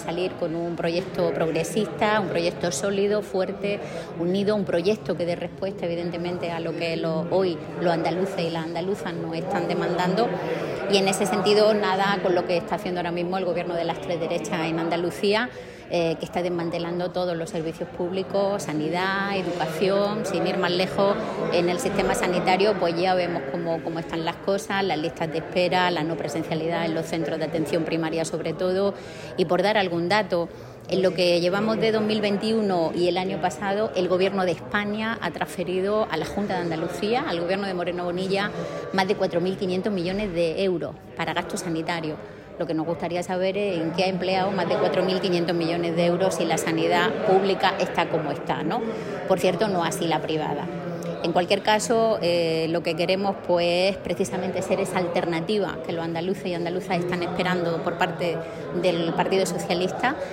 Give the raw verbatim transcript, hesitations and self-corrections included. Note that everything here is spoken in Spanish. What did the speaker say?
Salir con un proyecto progresista, un proyecto sólido, fuerte, unido, un proyecto que dé respuesta evidentemente a lo que lo, hoy los andaluces y las andaluzas nos están demandando, y en ese sentido nada con lo que está haciendo ahora mismo el gobierno de las tres derechas en Andalucía, eh, que está desmantelando todos los servicios públicos, sanidad, educación. Sin ir más lejos, en el sistema sanitario pues ya vemos cómo, cómo están las cosas, las listas de espera, la no presencialidad en los centros de atención primaria sobre todo. Y por dar algún dato, en lo que llevamos de dos mil veintiuno y el año pasado, el Gobierno de España ha transferido a la Junta de Andalucía, al Gobierno de Moreno Bonilla, más de cuatro mil quinientos millones de euros para gastos sanitarios. Lo que nos gustaría saber es en qué ha empleado más de cuatro mil quinientos millones de euros si la sanidad pública está como está, ¿no? Por cierto, no así la privada. En cualquier caso, eh, lo que queremos pues precisamente ser esa alternativa que los andaluces y andaluzas están esperando por parte del Partido Socialista.